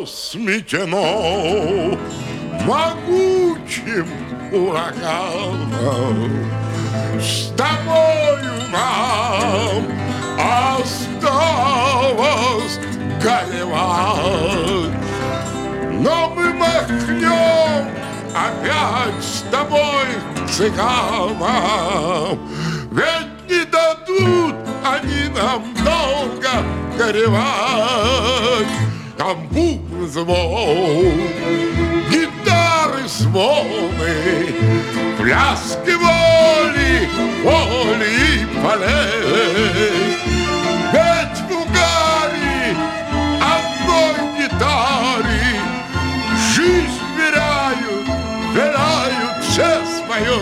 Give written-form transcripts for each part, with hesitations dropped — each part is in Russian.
сметено могучим ураганом. С тобою нам осталось горевать, но мы махнем опять с тобой к цыганам, ведь не дадут они нам долго горевать. Там бубн звон, гитары звоны, пляски воли, воли и полей. Ведь в угаре одной гитаре жизнь веряют все свое.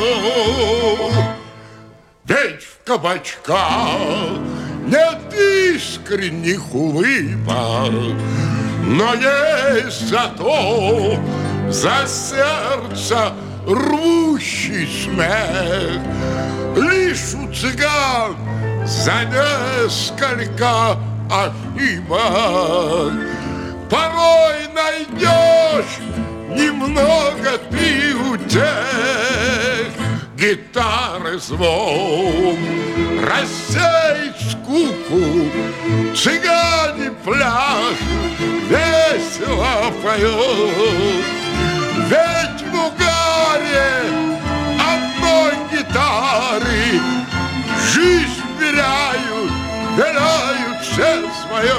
Ведь в кабачках нет искренних улыбок, но есть зато за сердце рвущий смех. Лишь у цыган за несколько ошибок порой найдешь немного ты утех. Гитары звон рассеет скуку, цыгане пляшут, весело поют. Ведь в угаре одной гитары жизнь веряют все свое.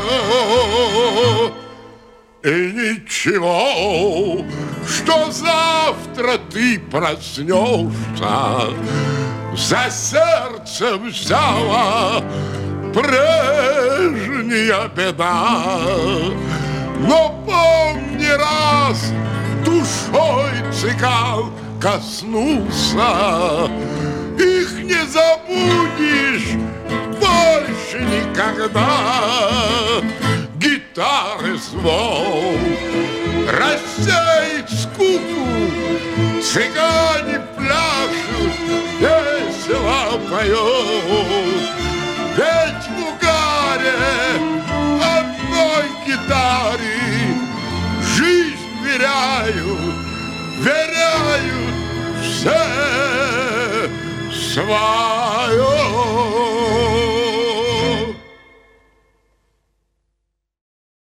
И ничего, что завтра ты проснешься, за сердце взяла прежняя беда. Но помни, раз душой цыган коснулся, их не забудешь больше никогда. Гитары звон рассеет скуку, цыгане пляшут, весело поют. Ведь в угаре одной гитаре жизнь веряют все свое.